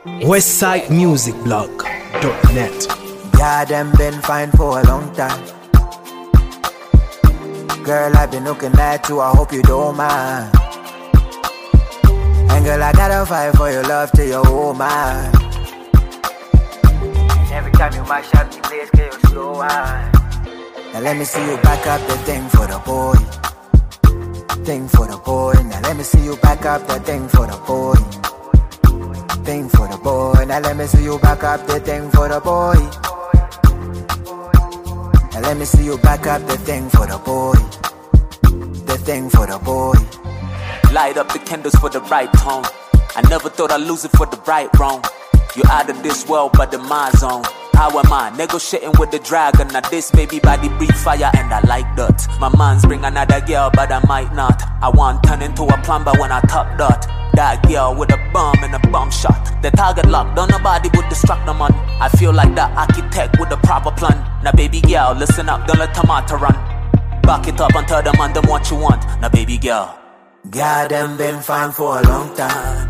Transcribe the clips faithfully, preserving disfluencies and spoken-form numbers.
westside music blog dot net. Yeah, them been fine for a long time. Girl, I've been looking at you, I hope you don't mind. And girl, I gotta fight for your love till you're all mine. Every time you mash up the place, get your slow wine. Now let me see you back up the thing for the boy. Thing for the boy. Now let me see you back up the thing for the boy. Thing for the boy. Now let me see you back up the thing for the boy. Now let me see you back up the thing for the boy. The thing for the boy. Light up the candles for the right tone. I never thought I'd lose it for the right wrong. You're out of this world, but in my zone. How am I negotiating with the dragon? Now this baby body breathe fire and I like that. My man's bring another girl, but I might not. I want turn into a plumber when I top that. That girl with a bomb and a bomb shot. The target locked, don't nobody would distract the man. I feel like the architect with a proper plan. Now baby girl, listen up, don't let tomato run. Back it up and tell them and them what you want. Now baby girl, God, them been fine for a long time.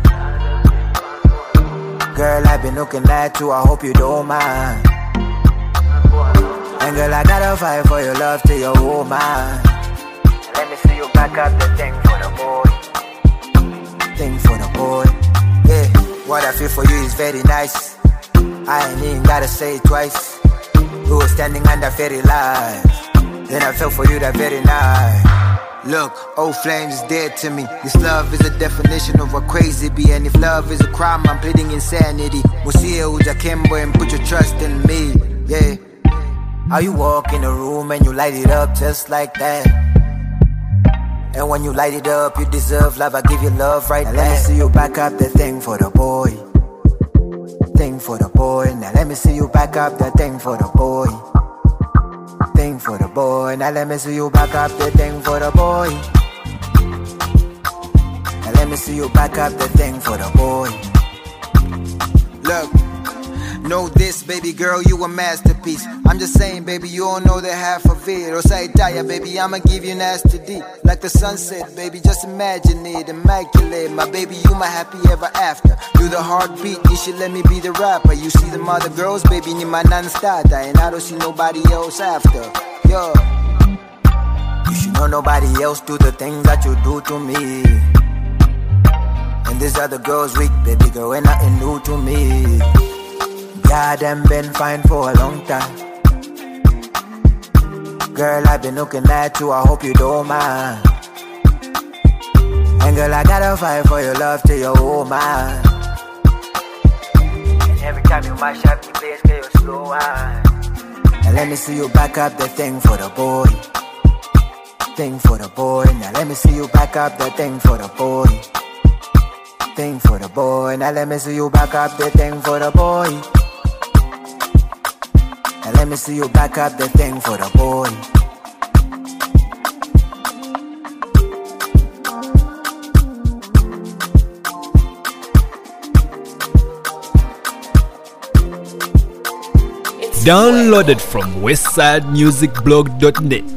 Girl, I've been looking at you, I hope you don't mind. And girl, I gotta fight for your love till you're all mine. Let me see you back up the thing for the boy. Thing for the boy. Yeah, what I feel for you is very nice. I ain't even gotta say it twice. We were standing under fairy lights. Then I fell for you that very night. Look, old flames is dead to me. This love is a definition of what crazy be. And if love is a crime, I'm pleading insanity. Musia uja kembo and put your trust in me. Yeah. How you walk in the room and you light it up just like that. And when you light it up, you deserve love. I give you love right now. Let me see you back up the thing for the boy. Thing for the boy. Now let me see you back up the thing for the boy. Thing for the boy. Now let me see you back up the thing for the boy. Now let me see you back up the thing for the boy. Look, know this, baby girl, you a masterpiece. I'm just saying, baby, you don't know the half of it. Osaitaya, baby, I'ma give you nasty D. Like the sunset, baby, just imagine it. Immaculate, my baby, you my happy ever after. You the heartbeat, you should let me be the rapper. You see them other girls, baby, ni my non-starter. And I don't see nobody else after. Yo, you should know nobody else do the things that you do to me. And these other girls weak, baby girl, ain't nothing new to me. God, them been fine for a long time. Girl, I've been looking at you, I hope you don't mind. And girl, I gotta fight for your love till you're all mine. And every time you mash up the place, get your slow wine. Now let me see you back up the thing for the boy. Thing for the boy. Now let me see you back up the thing for the boy. Thing for the boy. Now let me see you back up the thing for the boy. Now let me see you back up the thing for the boy. Downloaded from westside music blog dot net.